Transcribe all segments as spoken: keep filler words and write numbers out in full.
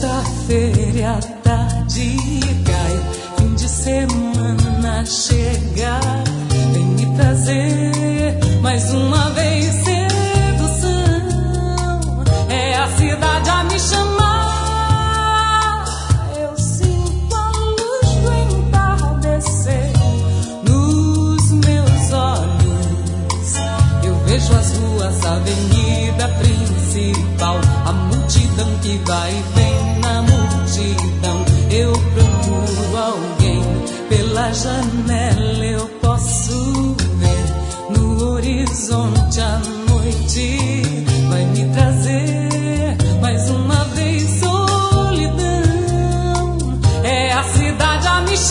Sexta-feira à tarde cai, fim de semana chega, vem me trazer mais uma vez sedução. É a cidade a me chamar, eu sinto a luz do entardecer nos meus olhos. Eu vejo as ruas, a avenida principal, a multidão que vai e vem. Na multidão eu procuro alguém, pela janela eu posso ver, no horizonte a noite vai me trazer mais uma vez solidão. É a cidade a me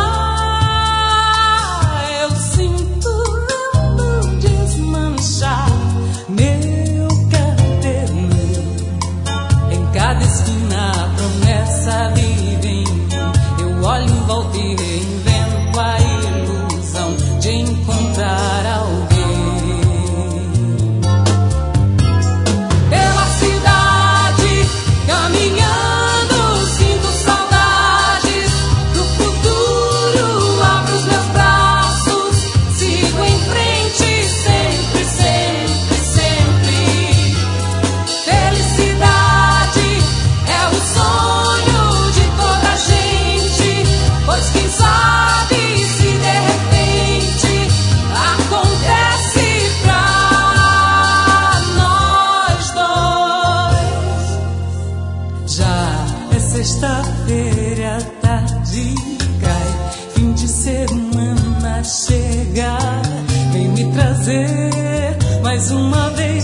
chamar, eu sinto vento desmanchar meu cabelo em cada esquina. A promessa vive em mim, eu olho em volta e reinvento a ilusão de encontrar alguém. Pela cidade, caminhando, sinto saudades do futuro. Abro os meus braços, sigo em frente, sempre, sempre, sempre. Felicidade é o sonho de toda a gente, pois quem sabe se de repente acontece pra nós dois. Já é sexta-feira, a tarde cai, fim de semana chega, vem me trazer mais uma vez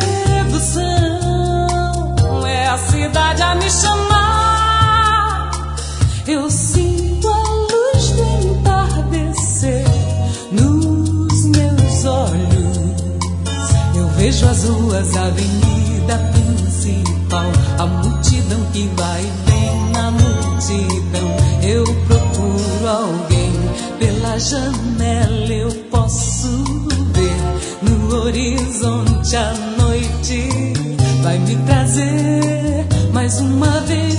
sedução. É a cidade a me chamar, eu sinto a luz do entardecer nos meus olhos. Eu vejo as ruas, a avenida principal, a multidão que vai e vem. Na multidão eu procuro alguém, pela janela eu posso ver, no horizonte a noite vai me trazer mais uma vez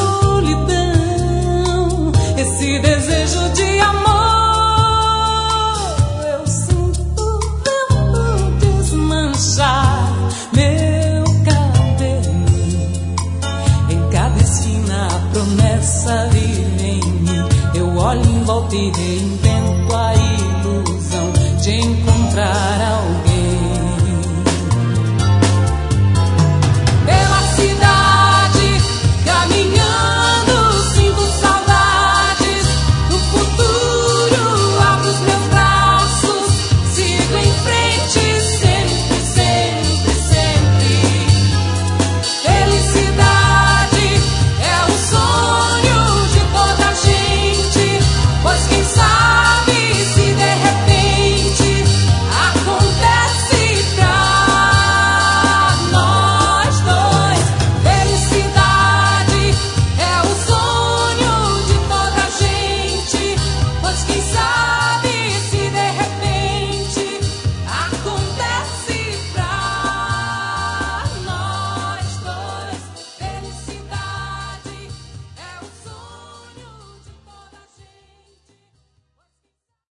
solidão. Esse desejo de amor, eu sinto vento desmanchar meu cabelo em cada esquina. A promessa vive em mim, eu olho em volta e reinvento